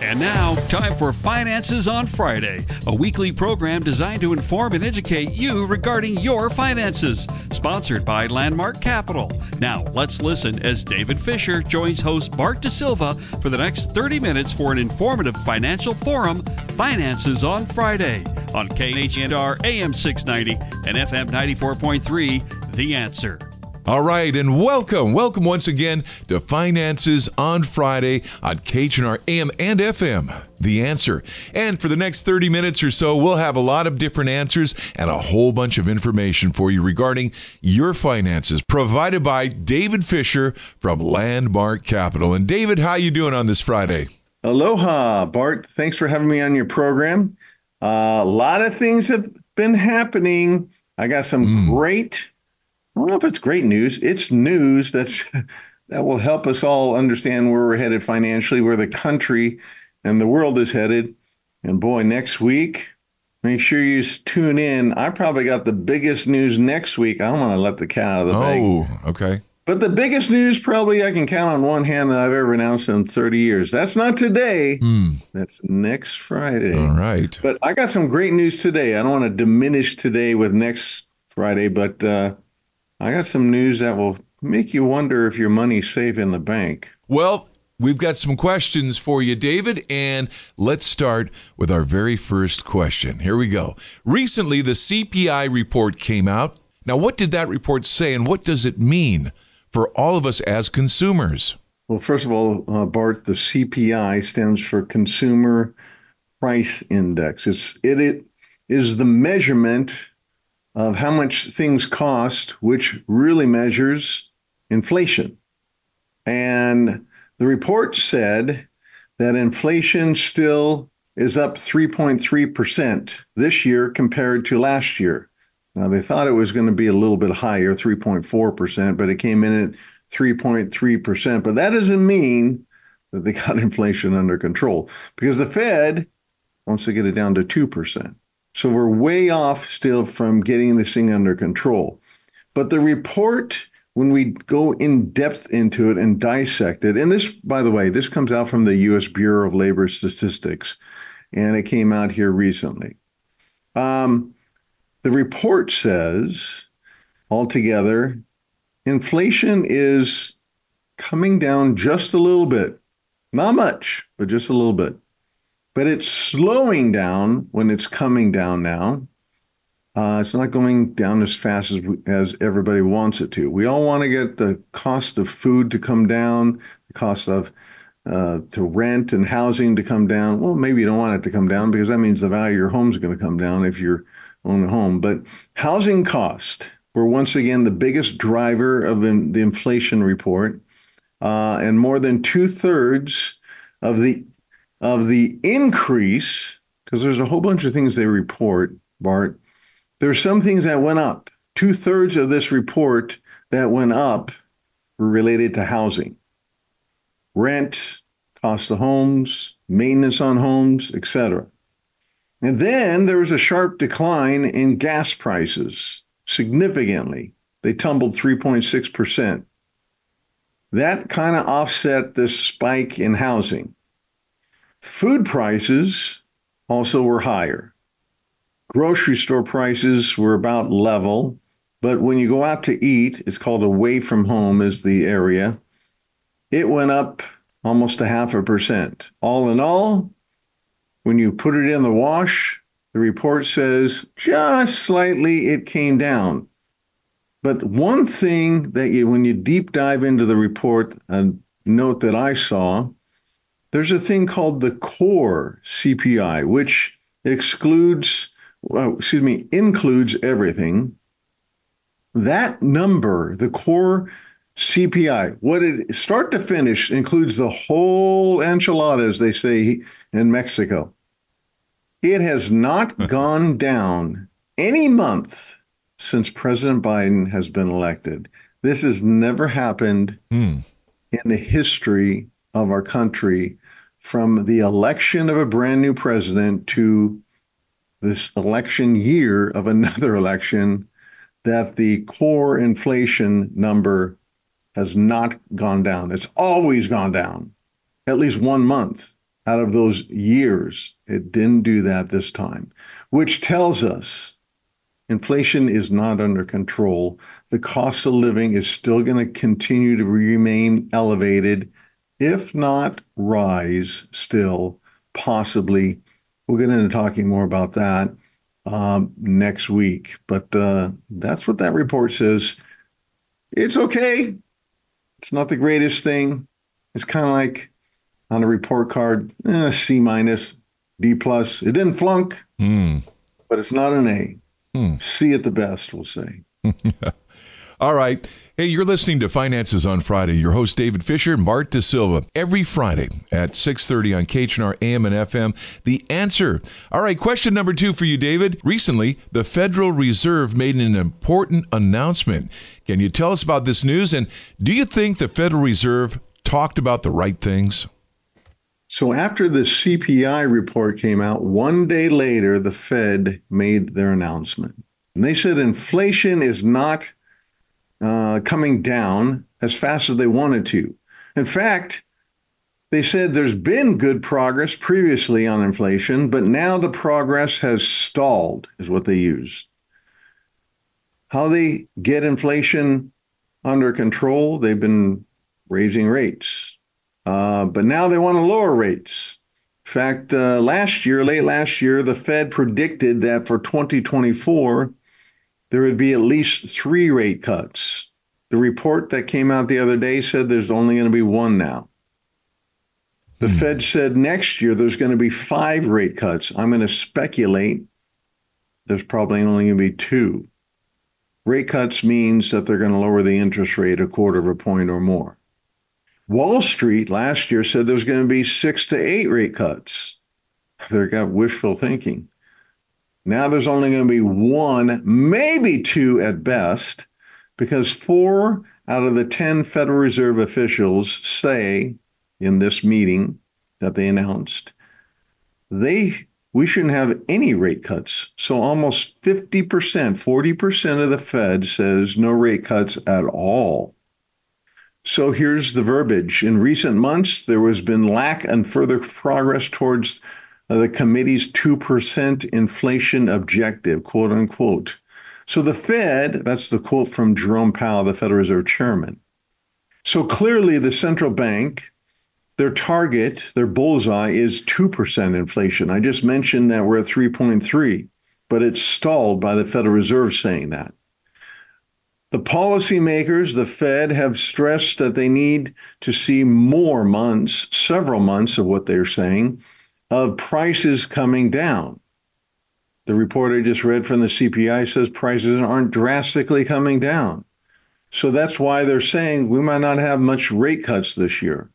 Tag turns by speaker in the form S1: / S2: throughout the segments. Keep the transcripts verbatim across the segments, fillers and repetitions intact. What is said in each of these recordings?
S1: And now, time for Finances on Friday, a weekly program designed to inform and educate you regarding your finances. Sponsored by Landmark Capital. Now, let's listen as David Fisher joins host Bart DeSilva for the next thirty minutes for an informative financial forum, Finances on Friday, on K H N R A M six ninety and F M ninety-four point three, The Answer.
S2: All right, and welcome, welcome once again to Finances on Friday on K H N R A M and F M, The Answer. And for the next thirty minutes or so, we'll have a lot of different answers and a whole bunch of information for you regarding your finances, provided by David Fisher from Landmark Capital. And David, how you doing on this Friday?
S3: Aloha, Bart. Thanks for having me on your program. Uh, a lot of things have been happening. I got some mm. great I don't know if it's great news. It's news that's that will help us all understand where we're headed financially, where the country and the world is headed. And boy, next week, make sure you tune in. I probably got the biggest news next week. I don't want to let the cat out of the bag.
S2: Oh, okay.
S3: But the biggest news probably I can count on one hand that I've ever announced in thirty years. That's not today.
S2: Mm.
S3: That's next Friday.
S2: All right.
S3: But I got some great news today. I don't want to diminish today with next Friday, but uh, I got some news that will make you wonder if your money's safe in the bank.
S2: Well, we've got some questions for you, David, and let's start with our very first question. Here we go. Recently, the C P I report came out. Now, what did that report say, and what does it mean for all of us as consumers?
S3: Well, first of all, uh, Bart, the C P I stands for Consumer Price Index. It's, it, it is the measurement of how much things cost, which really measures inflation. And the report said that inflation still is up three point three percent this year compared to last year. Now, they thought it was going to be a little bit higher, three point four percent, but it came in at three point three percent. But that doesn't mean that they got inflation under control, because the Fed wants to get it down to two percent. So we're way off still from getting this thing under control. But the report, when we go in depth into it and dissect it, and this, by the way, this comes out from the U S Bureau of Labor Statistics, and it came out here recently. Um, the report says, altogether, inflation is coming down just a little bit. Not much, but just a little bit. But it's slowing down when it's coming down now. Uh, it's not going down as fast as, as everybody wants it to. We all want to get the cost of food to come down, the cost of uh, to rent and housing to come down. Well, maybe you don't want it to come down, because that means the value of your home is going to come down if you're own a home. But housing cost were once again the biggest driver of in, the inflation report, uh, and more than two thirds of the of the increase, because there's a whole bunch of things they report, Bart. There's some things that went up. Two thirds of this report that went up were related to housing, rent, cost of homes, maintenance on homes, et cetera. And then there was a sharp decline in gas prices, significantly. They tumbled three point six percent. That kind of offset this spike in housing. Food prices also were higher. Grocery store prices were about level, but when you go out to eat, it's called away from home is the area, it went up almost a half a percent. All in all, when you put it in the wash, the report says just slightly it came down. But one thing that you, when you deep dive into the report, a note that I saw, there's a thing called the core C P I, which excludes, well, excuse me, includes everything. That number, the core C P I, what it start to finish includes the whole enchilada, as they say in Mexico. It has not gone down any month since President Biden has been elected. This has never happened mm. in the history of our country, from the election of a brand new president to this election year of another election, that the core inflation number has not gone down. It's always gone down, at least one month. out of those years. It didn't do that this time, which tells us inflation is not under control. The cost of living is still going to continue to remain elevated, if not rise still, possibly. We'll get into talking more about that um, next week. But uh, that's what that report says. It's okay. It's not the greatest thing. It's kind of like on a report card, eh, C minus, D plus. It didn't flunk,
S2: Mm.
S3: but it's not an A.
S2: Hmm.
S3: C at the best, we'll say.
S2: All right. Hey, you're listening to Finances on Friday. Your host, David Fisher, Bart De Silva. Every Friday at six thirty on K H N R A M and F M. The Answer. All right, question number two for you, David. Recently, the Federal Reserve made an important announcement. Can you tell us about this news? And do you think the Federal Reserve talked about the right things?
S3: So after the C P I report came out, one day later, the Fed made their announcement. And they said inflation is not uh, coming down as fast as they wanted to. In fact, they said there's been good progress previously on inflation, but now the progress has stalled, is what they used. How they get inflation under control, they've been raising rates. Uh, but now they want to lower rates. In fact, uh, last year, late last year, the Fed predicted that for twenty twenty-four, there would be at least three rate cuts. The report that came out the other day said there's only going to be one now. The hmm. Fed said next year there's going to be five rate cuts. I'm going to speculate there's probably only going to be two. Rate cuts means that they're going to lower the interest rate a quarter of a point or more. Wall Street last year said there's going to be six to eight rate cuts. They got wishful thinking. Now there's only going to be one, maybe two at best, because four out of the ten Federal Reserve officials say in this meeting that they announced, they we shouldn't have any rate cuts. So almost fifty percent, forty percent of the Fed says no rate cuts at all. So here's the verbiage. In recent months, there has been lack and further progress towards uh, the committee's two percent inflation objective, quote unquote. So the Fed, that's the quote from Jerome Powell, the Federal Reserve Chairman. So clearly the central bank, their target, their bullseye is two percent inflation. I just mentioned that we're at three point three, but it's stalled by the Federal Reserve saying that. The policymakers, the Fed, have stressed that they need to see more months, several months of what they're saying, of prices coming down. The report I just read from the C P I says prices aren't drastically coming down. So that's why they're saying we might not have much rate cuts this year.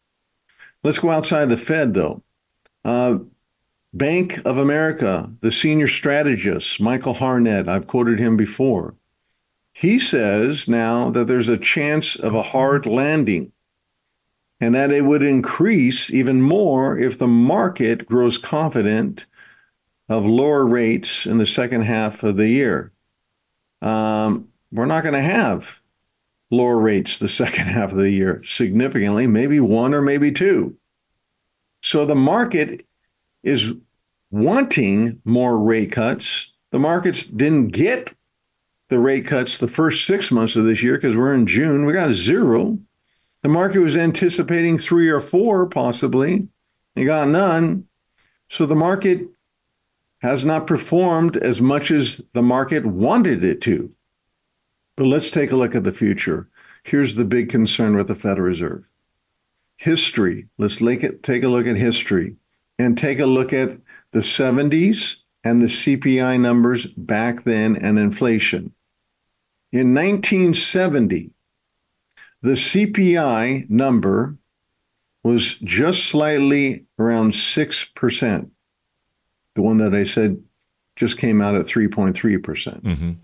S3: Let's go outside the Fed, though. Uh, Bank of America, the senior strategist, Michael Harnett, I've quoted him before. He says now that there's a chance of a hard landing and that it would increase even more if the market grows confident of lower rates in the second half of the year. Um, we're not going to have lower rates the second half of the year significantly, maybe one or maybe two. So the market is wanting more rate cuts. The markets didn't get the rate cuts the first six months of this year because we're in June. We got zero. The market was anticipating three or four possibly. They got none. So the market has not performed as much as the market wanted it to. But let's take a look at the future. Here's the big concern with the Federal Reserve. History. Let's take a look at history and take a look at the seventies and the C P I numbers back then and inflation. In nineteen seventy, the C P I number was just slightly around six percent. The one that I said just came out at three point three percent. Mm-hmm.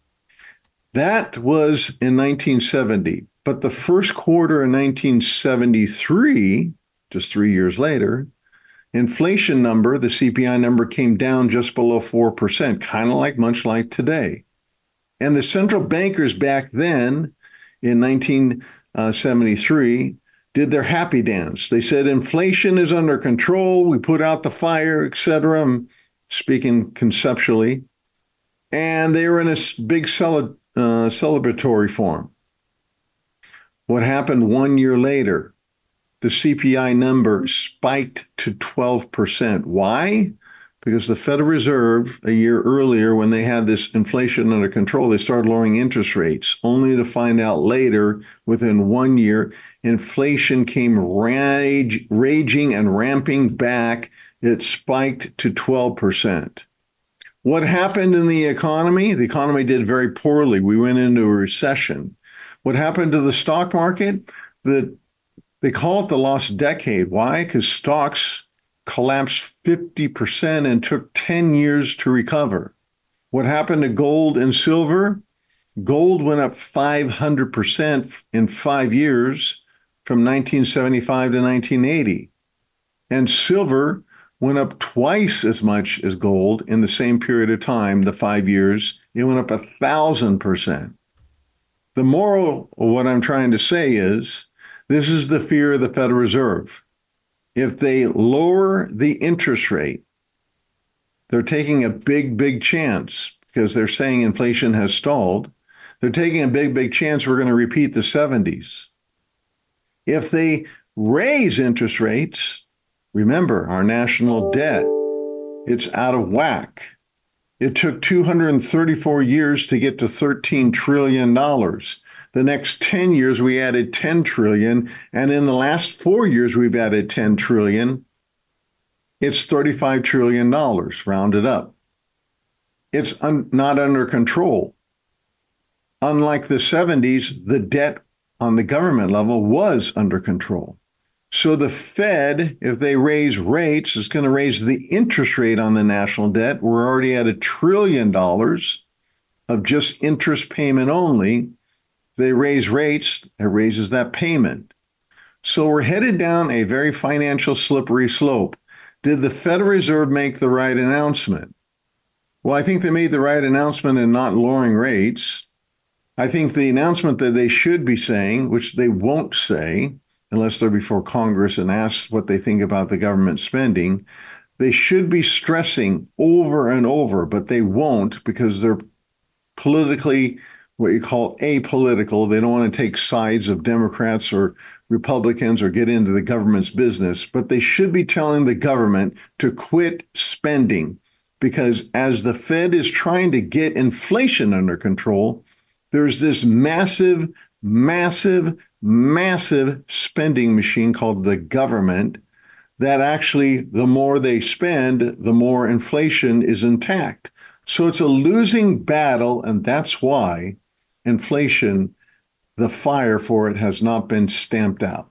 S3: That was in nineteen seventy. But the first quarter in nineteen seventy-three, just three years later, inflation number, the C P I number, came down just below four percent, kind of like much like today. And the central bankers back then in nineteen seventy-three did their happy dance. They said inflation is under control. We put out the fire, et cetera. I'm speaking conceptually. And they were in a big cele- uh, celebratory form. What happened one year later? The C P I number spiked to twelve percent. Why? Because the Federal Reserve, a year earlier, when they had this inflation under control, they started lowering interest rates, only to find out later, within one year, inflation came rage, raging and ramping back. It spiked to twelve percent. What happened in the economy? The economy did very poorly. We went into a recession. What happened to the stock market? The, they call it the lost decade. Why? Because stocks collapsed fifty percent and took ten years to recover. What happened to gold and silver? Gold went up five hundred percent in five years from nineteen seventy-five to nineteen eighty. And silver went up twice as much as gold in the same period of time, the five years. It went up a thousand percent. The moral of what I'm trying to say is this is the fear of the Federal Reserve. If they lower the interest rate, they're taking a big, big chance because they're saying inflation has stalled. They're taking a big, big chance we're going to repeat the seventies. If they raise interest rates, remember our national debt, it's out of whack. It took two hundred thirty-four years to get to thirteen trillion dollars. The next ten years, we added ten trillion dollars, and in the last four years, we've added ten trillion dollars. It's thirty-five trillion dollars, rounded up. It's un- not under control. Unlike the seventies, the debt on the government level was under control. So the Fed, if they raise rates, is going to raise the interest rate on the national debt. We're already at a trillion dollars of just interest payment only. They raise rates, it raises that payment. So we're headed down a very financial slippery slope. Did the Federal Reserve make the right announcement? Well, I think they made the right announcement in not lowering rates. I think the announcement that they should be saying, which they won't say unless they're before Congress and asked what they think about the government spending, they should be stressing over and over, but they won't because they're politically what you call apolitical. They don't want to take sides of Democrats or Republicans or get into the government's business, but they should be telling the government to quit spending because as the Fed is trying to get inflation under control, there's this massive, massive, massive spending machine called the government that actually, the more they spend, the more inflation is intact. So it's a losing battle, and that's why inflation, the fire for it has not been stamped out.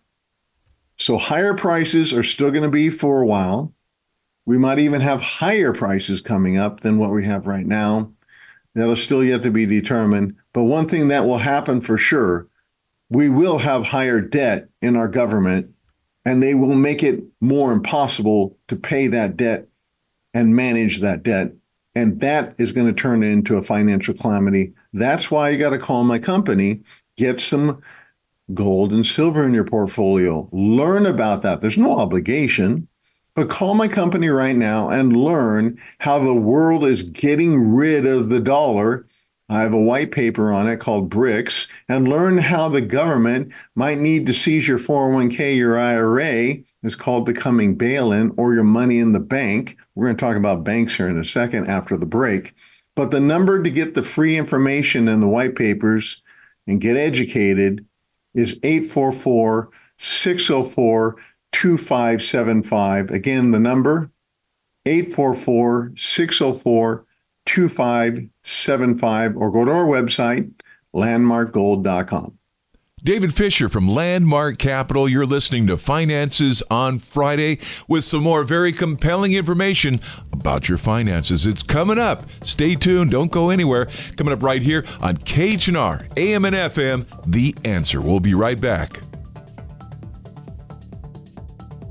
S3: So higher prices are still going to be for a while. We might even have higher prices coming up than what we have right now. That'll still yet to be determined. But one thing that will happen for sure, we will have higher debt in our government, and they will make it more impossible to pay that debt and manage that debt. And that is going to turn into a financial calamity. That's why you got to call my company, get some gold and silver in your portfolio. Learn about that. There's no obligation, but call my company right now and learn how the world is getting rid of the dollar. I have a white paper on it called BRICS, and learn how the government might need to seize your four oh one k, your I R A. It's called the coming bail-in, or your money in the bank. We're going to talk about banks here in a second after the break. But the number to get the free information in the white papers and get educated is eight four four, six oh four, two five seven five. Again, the number, eight four four, six oh four, two five seven five, or go to our website, landmark gold dot com.
S2: David Fisher from Landmark Capital. You're listening to Finances on Friday with some more very compelling information about your finances. It's coming up. Stay tuned. Don't go anywhere. Coming up right here on K H N R, A M and F M, The Answer. We'll be right back.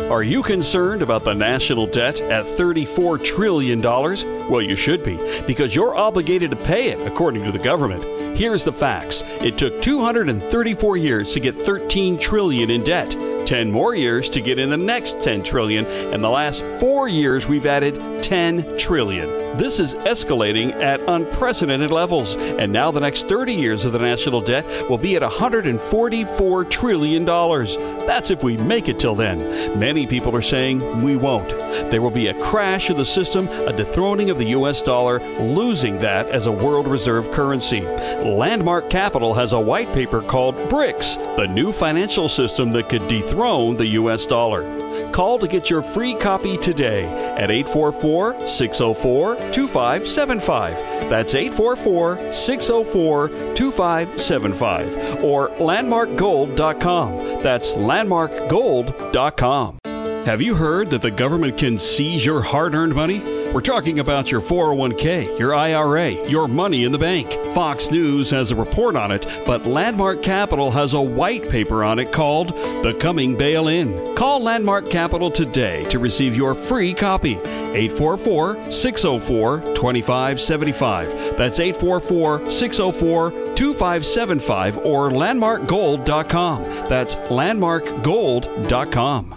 S1: Are you concerned about the national debt at thirty-four trillion dollars? Well, you should be, because you're obligated to pay it, according to the government. Here's the facts. It took two hundred thirty-four years to get thirteen trillion dollars in debt, ten more years to get in the next ten trillion dollars, and the last four years we've added ten trillion dollars. This is escalating at unprecedented levels, and now the next thirty years of the national debt will be at one hundred forty-four trillion dollars. That's if we make it till then. Many people are saying we won't. There will be a crash of the system, a dethroning of the U S dollar, losing that as a world reserve currency. Landmark Capital has a white paper called BRICS, the new financial system that could dethrone the U S dollar. Call to get your free copy today at eight four four, six zero four, two five seven five. That's eight four four, six zero four, two five seven five. Or landmark gold dot com. That's landmark gold dot com. Have you heard that the government can seize your hard-earned money? We're talking about your four oh one k, your I R A, your money in the bank. Fox News has a report on it, but Landmark Capital has a white paper on it called The Coming Bail-In. Call Landmark Capital today to receive your free copy. eight four four, six zero four, two five seven five. That's eight four four, six zero four, two five seven five or landmark gold dot com. That's landmark gold dot com.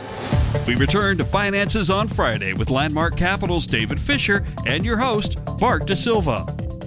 S1: We return to Finances on Friday with Landmark Capital's David Fisher and your host, Bart DeSilva.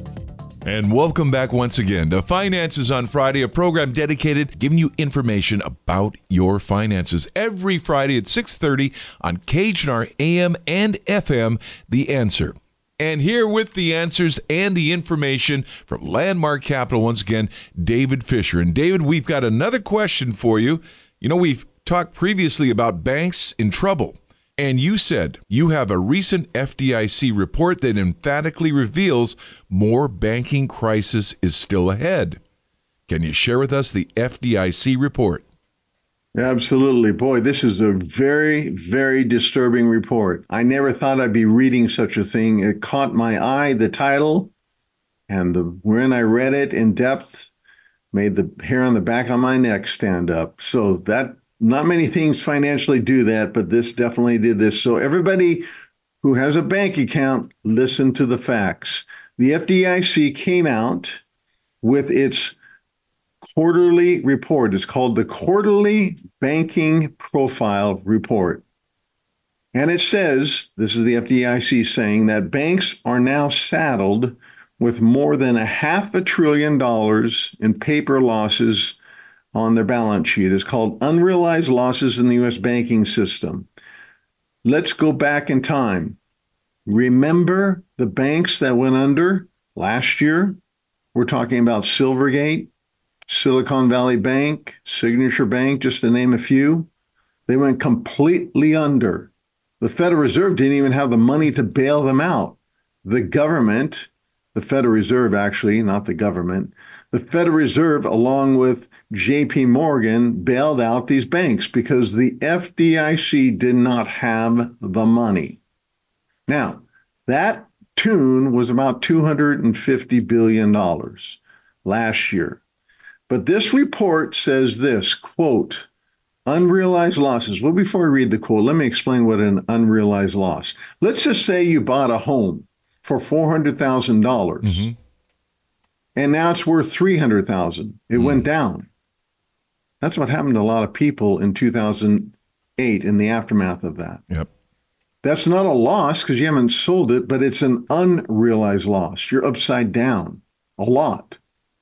S2: And welcome back once again to Finances on Friday, a program dedicated to giving you information about your finances. Every Friday at six thirty on K H N R A M and F M, The Answer. And here with the answers and the information from Landmark Capital, once again, David Fisher. And David, we've got another question for you. You know, we've talked previously about banks in trouble, and you said you have a recent F D I C report that emphatically reveals more banking crisis is still ahead. Can you share with us the F D I C report?
S3: Absolutely. Boy, this is a very, very disturbing report. I never thought I'd be reading such a thing. It caught my eye, the title, and the when I read it in depth, made the hair on the back of my neck stand up. So that Not many things financially do that, but this definitely did this. So everybody who has a bank account, listen to the facts. The F D I C came out with its quarterly report. It's called the Quarterly Banking Profile Report. And it says, this is the F D I C saying, that banks are now saddled with more than a half a trillion dollars in paper losses on their balance sheet. It's called unrealized losses in the U S banking system. Let's go back in time. Remember the banks that went under last year? We're talking about Silvergate, Silicon Valley Bank, Signature Bank, just to name a few. They went completely under. The Federal Reserve didn't even have the money to bail them out. The government, the Federal Reserve actually, not the government, the Federal Reserve, along with J P Morgan, bailed out these banks because the F D I C did not have the money. Now, that tune was about two hundred fifty billion dollars last year. But this report says this, quote, unrealized losses. Well, before I read the quote, let me explain what an unrealized loss. Let's just say you bought a home for four hundred thousand dollars. Mm-hmm. And now it's worth three hundred thousand dollars. It mm. went down. That's what happened to a lot of people in two thousand eight in the aftermath of that.
S2: Yep.
S3: That's not a loss because you haven't sold it, but it's an unrealized loss. You're upside down a lot.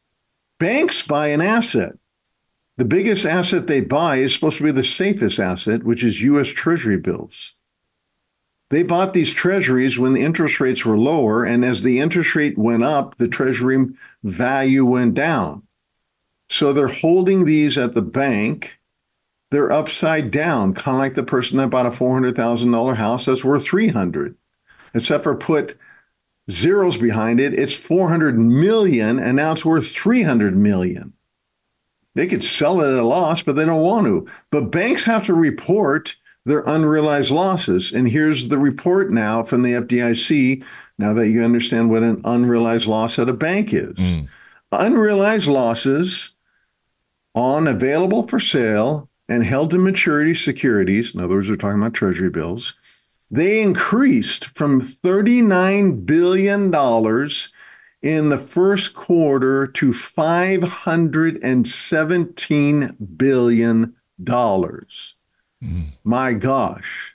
S3: Banks buy an asset. The biggest asset they buy is supposed to be the safest asset, which is U S Treasury bills. They bought these treasuries when the interest rates were lower, and as the interest rate went up, the treasury value went down. So they're holding these at the bank. They're upside down, kind of like the person that bought a four hundred thousand dollars house that's worth three hundred thousand dollars. Except for put zeros behind it, it's four hundred million dollars, and now it's worth three hundred million dollars. They could sell it at a loss, but they don't want to. But banks have to report their unrealized losses. And here's the report now from the F D I C, now that you understand what an unrealized loss at a bank is. Mm. Unrealized losses on available for sale and held to maturity securities, in other words, we're talking about treasury bills, they increased from thirty-nine billion dollars in the first quarter to five hundred seventeen billion dollars. Mm. My gosh.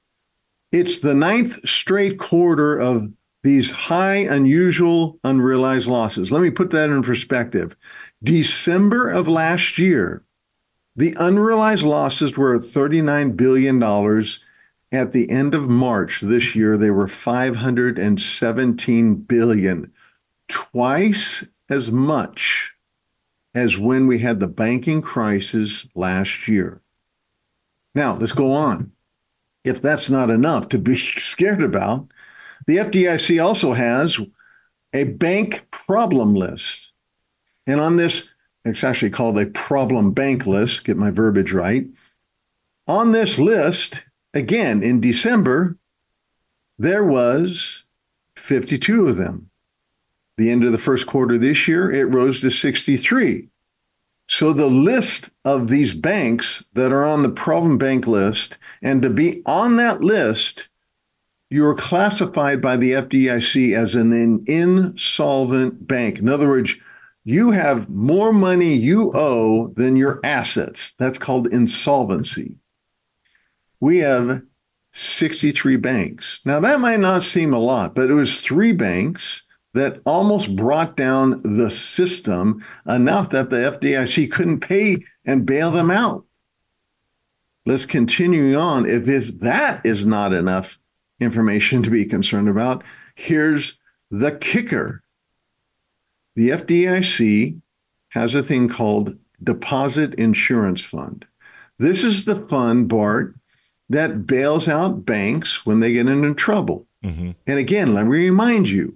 S3: It's the ninth straight quarter of these high, unusual, unrealized losses. Let me put that in perspective. December of last year, the unrealized losses were thirty-nine billion dollars. At the end of March this year, they were five hundred seventeen billion dollars, twice as much as when we had the banking crisis last year. Now, let's go on. If that's not enough to be scared about, the F D I C also has a bank problem list. And on this, it's actually called a problem bank list, get my verbiage right. On this list, again, in December, there was fifty-two of them. The end of the first quarter this year, it rose to sixty-three. So the list of these banks that are on the problem bank list, and to be on that list, you are classified by the F D I C as an insolvent bank. In other words, you have more money you owe than your assets. That's called insolvency. We have sixty-three banks. Now, that might not seem a lot, but it was three banks that almost brought down the system enough that the F D I C couldn't pay and bail them out. Let's continue on. If, if that is not enough information to be concerned about, here's the kicker. The F D I C has a thing called Deposit Insurance Fund. This is the fund, Bart, that bails out banks when they get into trouble. Mm-hmm. And again, let me remind you,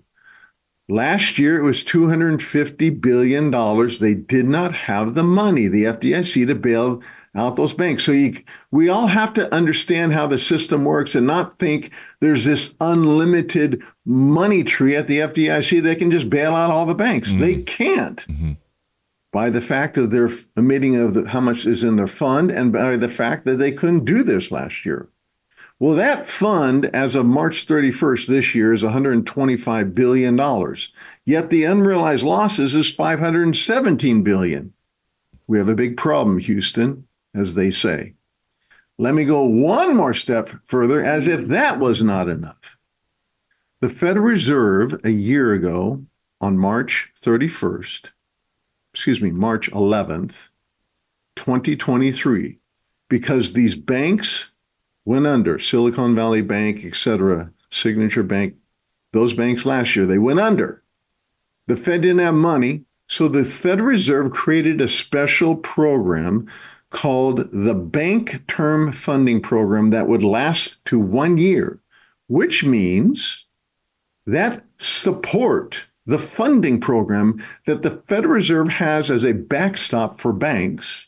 S3: last year, it was two hundred fifty billion dollars. They did not have the money, the F D I C, to bail out those banks. So you, we all have to understand how the system works and not think there's this unlimited money tree at the F D I C that can just bail out all the banks. Mm-hmm. They can't. Mm-hmm. By the fact of their omitting of the, how much is in their fund, and by the fact that they couldn't do this last year. Well, that fund, as of March thirty-first this year, is one hundred twenty-five billion dollars. Yet the unrealized losses is five hundred seventeen billion dollars. We have a big problem, Houston, as they say. Let me go one more step further, as if that was not enough. The Federal Reserve, a year ago, on March thirty-first, excuse me, March eleventh, twenty twenty-three, because these banks went under, Silicon Valley Bank, et cetera, Signature Bank, those banks last year, they went under. The Fed didn't have money, so the Federal Reserve created a special program called the Bank Term Funding Program that would last to one year, which means that support, the funding program that the Federal Reserve has as a backstop for banks,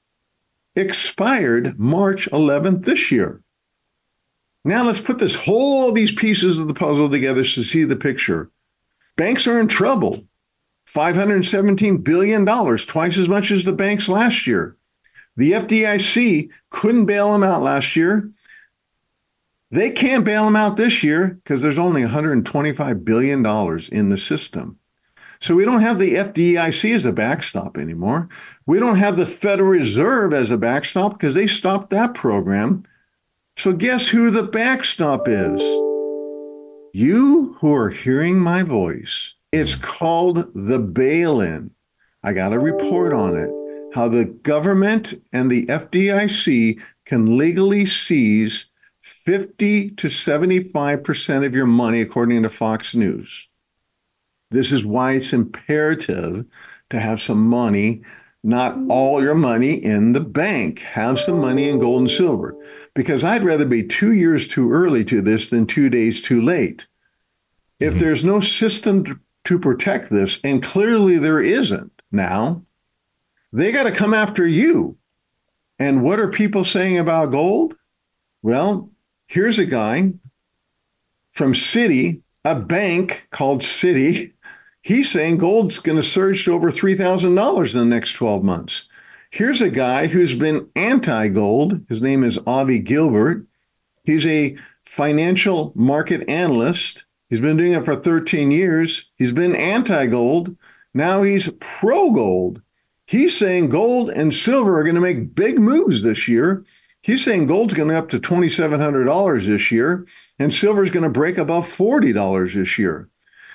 S3: expired March eleventh this year. Now let's put this whole, these pieces of the puzzle together to see the picture. Banks are in trouble. five hundred seventeen billion dollars, twice as much as the banks last year. The F D I C couldn't bail them out last year. They can't bail them out this year because there's only one hundred twenty-five billion dollars in the system. So we don't have the F D I C as a backstop anymore. We don't have the Federal Reserve as a backstop because they stopped that program. So guess who the backstop is? You who are hearing my voice. It's called the bail-in. I got a report on it. How the government and the F D I C can legally seize fifty to seventy-five percent of your money, according to Fox News. This is why it's imperative to have some money, not all your money in the bank. Have some money in gold and silver. Because I'd rather be two years too early to this than two days too late. If mm-hmm. there's no system to protect this, and clearly there isn't now, they got to come after you. And what are people saying about gold? Well, here's a guy from Citi, a bank called Citi. He's saying gold's going to surge to over three thousand dollars in the next twelve months. Here's a guy who's been anti-gold. His name is Avi Gilbert. He's a financial market analyst. He's been doing it for thirteen years. He's been anti-gold. Now he's pro-gold. He's saying gold and silver are going to make big moves this year. He's saying gold's going up to two thousand seven hundred dollars this year, and silver's going to break above forty dollars this year.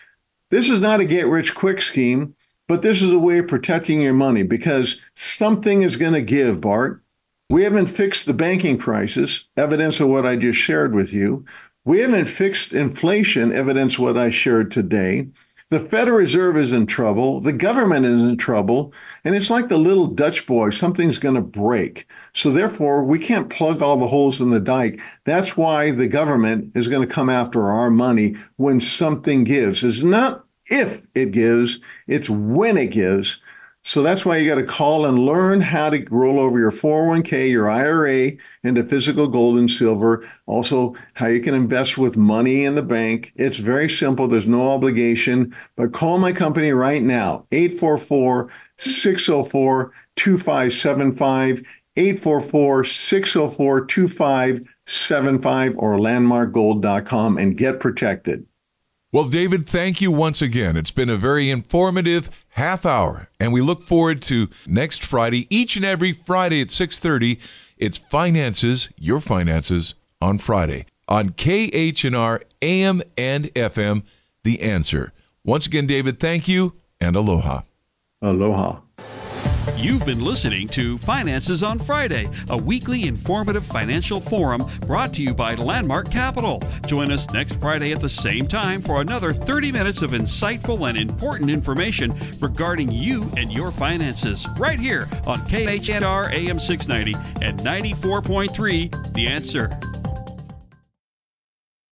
S3: This is not a get-rich-quick scheme, but this is a way of protecting your money because something is going to give, Bart. We haven't fixed the banking crisis, evidence of what I just shared with you. We haven't fixed inflation, evidence of what I shared today. The Federal Reserve is in trouble. The government is in trouble. And it's like the little Dutch boy. Something's going to break. So therefore, we can't plug all the holes in the dike. That's why the government is going to come after our money when something gives. It's not if it gives, it's when it gives. So that's why you got to call and learn how to roll over your four oh one k, your I R A into physical gold and silver. Also, how you can invest with money in the bank. It's very simple. There's no obligation. But call my company right now, eight four four, six oh four, two five seven five, eight four four, six oh four, two five seven five, or landmark gold dot com and get protected.
S2: Well, David, thank you once again. It's been a very informative half hour, and we look forward to next Friday, each and every Friday at six thirty. It's Finances, Your Finances, on Friday on K H N R A M and F M, The Answer. Once again, David, thank you, and aloha.
S3: Aloha.
S1: You've been listening to Finances on Friday, a weekly informative financial forum brought to you by Landmark Capital. Join us next Friday at the same time for another thirty minutes of insightful and important information regarding you and your finances, right here on K H N R A M six ninety and ninety-four point three, The Answer.